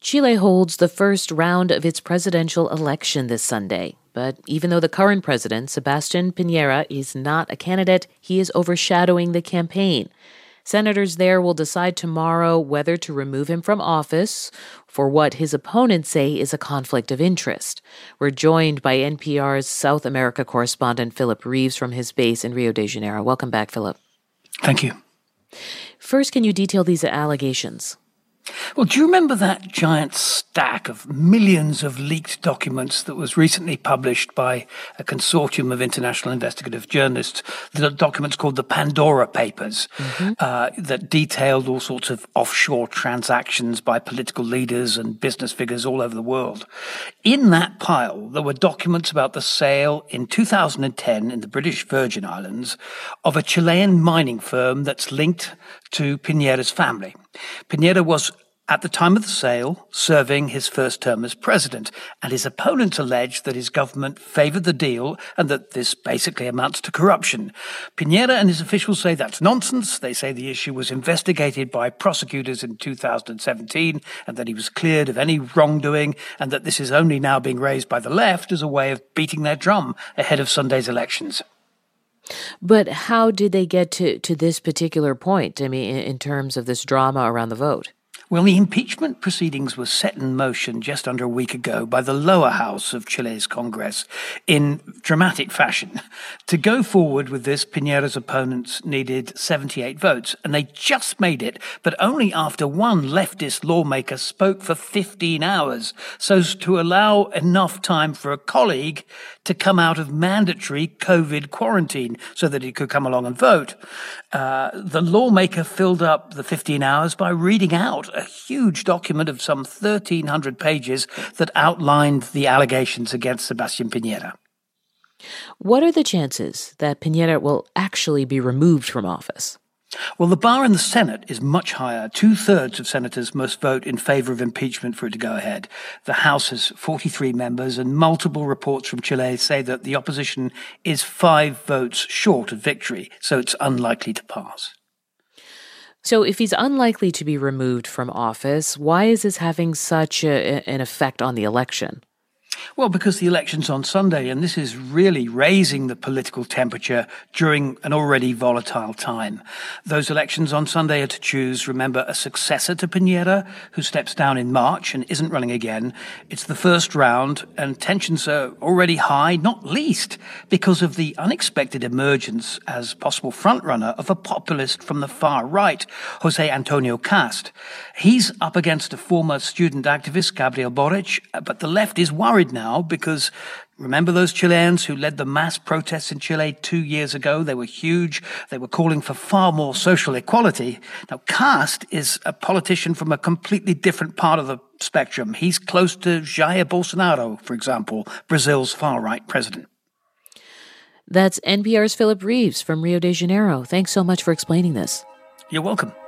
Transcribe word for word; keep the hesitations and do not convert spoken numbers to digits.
Chile holds the first round of its presidential election this Sunday. But even though the current president, Sebastián Piñera, is not a candidate, he is overshadowing the campaign. Senators there will decide tomorrow whether to remove him from office for what his opponents say is a conflict of interest. We're joined by N P R's South America correspondent Philip Reeves from his base in Rio de Janeiro. Welcome back, Philip. Thank you. First, can you detail these allegations? Well, do you remember that giant stack of millions of leaked documents that was recently published by a consortium of international investigative journalists, the documents called the Pandora Papers, mm-hmm. uh, that detailed all sorts of offshore transactions by political leaders and business figures all over the world? In that pile, there were documents about the sale in two thousand ten in the British Virgin Islands of a Chilean mining firm that's linked to Piñera's family. Piñera was, at the time of the sale, serving his first term as president, and his opponents alleged that his government favored the deal and that this basically amounts to corruption. Piñera and his officials say that's nonsense. They say the issue was investigated by prosecutors in two thousand seventeen and that he was cleared of any wrongdoing, and that this is only now being raised by the left as a way of beating their drum ahead of Sunday's elections. But how did they get to, to this particular point, I mean, in, in terms of this drama around the vote? Well, the impeachment proceedings were set in motion just under a week ago by the lower house of Chile's Congress in dramatic fashion. To go forward with this, Piñera's opponents needed seventy-eight votes, and they just made it, but only after one leftist lawmaker spoke for fifteen hours, so as to allow enough time for a colleague to come out of mandatory COVID quarantine so that he could come along and vote. Uh, the lawmaker filled up the fifteen hours by reading out a huge document of some thirteen hundred pages that outlined the allegations against Sebastián Piñera. What are the chances that Piñera will actually be removed from office? Well, the bar in the Senate is much higher. Two-thirds of senators must vote in favor of impeachment for it to go ahead. The House has forty-three members, and multiple reports from Chile say that the opposition is five votes short of victory, so it's unlikely to pass. So if he's unlikely to be removed from office, why is this having such a, an effect on the election? Well, because the election's on Sunday, and this is really raising the political temperature during an already volatile time. Those elections on Sunday are to choose, remember, a successor to Piñera, who steps down in March and isn't running again. It's the first round, and tensions are already high, not least because of the unexpected emergence as possible frontrunner of a populist from the far right, José Antonio Kast. He's up against a former student activist, Gabriel Boric, but the left is worried now because remember those Chileans who led the mass protests in Chile two years ago? They were huge. They were calling for far more social equality. Now, Kast is a politician from a completely different part of the spectrum. He's close to Jair Bolsonaro, for example, Brazil's far-right president. That's N P R's Philip Reeves from Rio de Janeiro. Thanks so much for explaining this. You're welcome.